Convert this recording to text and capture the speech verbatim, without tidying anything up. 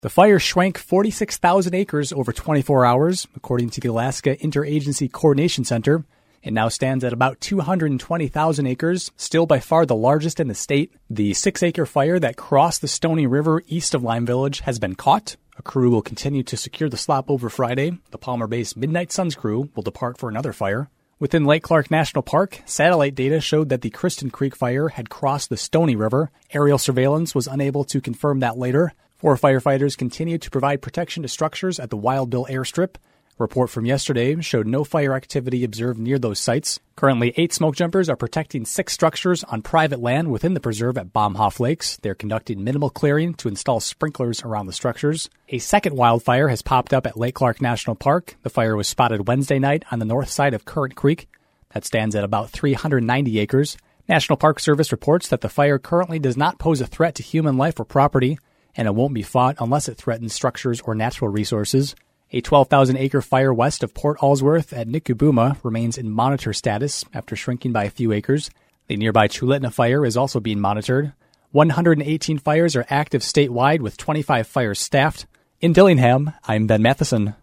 The fire shrank forty-six thousand acres over twenty-four hours, according to the Alaska Interagency Coordination Center. It now stands at about two hundred twenty thousand acres, still by far the largest in the state. The six-acre fire that crossed the Stony River east of Lime Village has been caught. A crew will continue to secure the slop over Friday. The Palmer-based Midnight Suns crew will depart for another fire. Within Lake Clark National Park, satellite data showed that the Kristen Creek fire had crossed the Stony River. Aerial surveillance was unable to confirm that later. Four firefighters continue to provide protection to structures at the Wild Bill Airstrip. A report from yesterday showed no fire activity observed near those sites. Currently, eight smoke jumpers are protecting six structures on private land within the preserve at Baumhoff Lakes. They're conducting minimal clearing to install sprinklers around the structures. A second wildfire has popped up at Lake Clark National Park. The fire was spotted Wednesday night on the north side of Currant Creek. That stands at about three hundred ninety acres. National Park Service reports that the fire currently does not pose a threat to human life or property, and it won't be fought unless it threatens structures or natural resources. A twelve thousand acre fire west of Port Allsworth at Nikubuma remains in monitor status after shrinking by a few acres. The nearby Chulitna fire is also being monitored. one hundred eighteen fires are active statewide with twenty-five fires staffed. In Dillingham, I'm Ben Matheson.